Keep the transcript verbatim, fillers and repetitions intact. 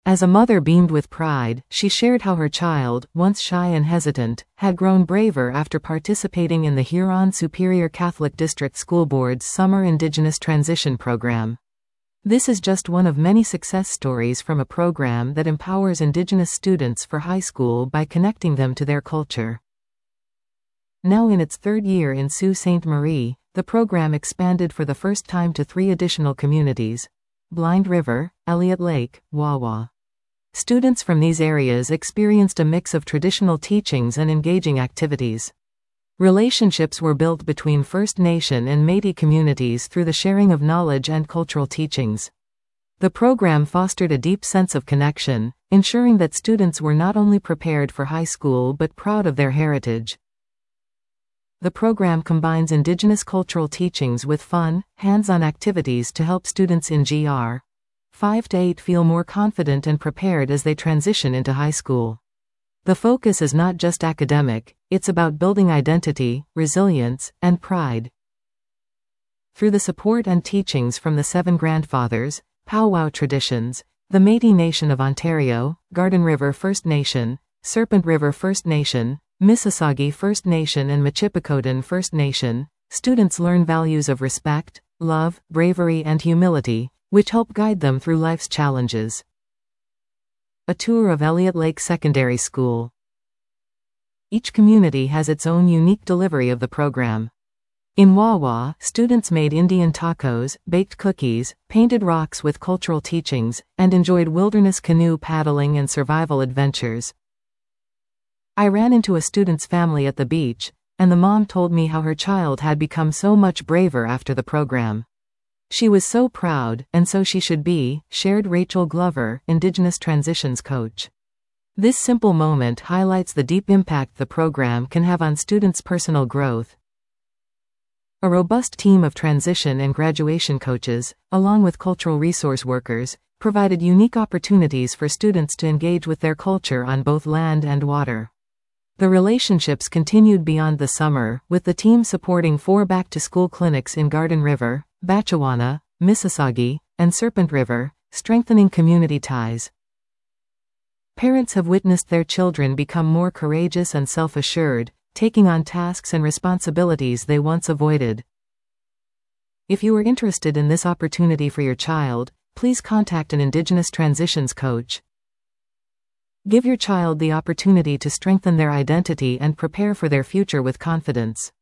As a mother beamed with pride, she shared how her child, once shy and hesitant, had grown braver after participating in the Huron Superior Catholic District School Board's Summer Indigenous Transition Program. This is just one of many success stories from a program that empowers Indigenous students for high school by connecting them to their culture. Now in its third year in Sault Ste. Marie, the program expanded for the first time to three additional communities: Blind River, Elliott Lake, Wawa. Students from these areas experienced a mix of traditional teachings and engaging activities. Relationships were built between First Nation and Métis communities through the sharing of knowledge and cultural teachings. The program fostered a deep sense of connection, ensuring that students were not only prepared for high school but proud of their heritage. The program combines Indigenous cultural teachings with fun, hands-on activities to help students in grade five to eight feel more confident and prepared as they transition into high school. The focus is not just academic, it's about building identity, resilience, and pride. Through the support and teachings from the seven grandfathers, powwow traditions, the Métis Nation of Ontario, Garden River First Nation, Serpent River First Nation, Mississauga First Nation and Michipicoten First Nation, students learn values of respect, love, bravery and humility, which help guide them through life's challenges. A tour of Elliott Lake Secondary School. Each community has its own unique delivery of the program. In Wawa, students made Indian tacos, baked cookies, painted rocks with cultural teachings, and enjoyed wilderness canoe paddling and survival adventures. I ran into a student's family at the beach, and the mom told me how her child had become so much braver after the program. She was so proud, and so she should be, shared Rachel Glover, Indigenous Transitions coach. This simple moment highlights the deep impact the program can have on students' personal growth. A robust team of transition and graduation coaches, along with cultural resource workers, provided unique opportunities for students to engage with their culture on both land and water. The relationships continued beyond the summer, with the team supporting four back-to-school clinics in Garden River, Batchewana, Mississauga, and Serpent River, strengthening community ties. Parents have witnessed their children become more courageous and self-assured, taking on tasks and responsibilities they once avoided. If you are interested in this opportunity for your child, please contact an Indigenous Transitions coach. Give your child the opportunity to strengthen their identity and prepare for their future with confidence.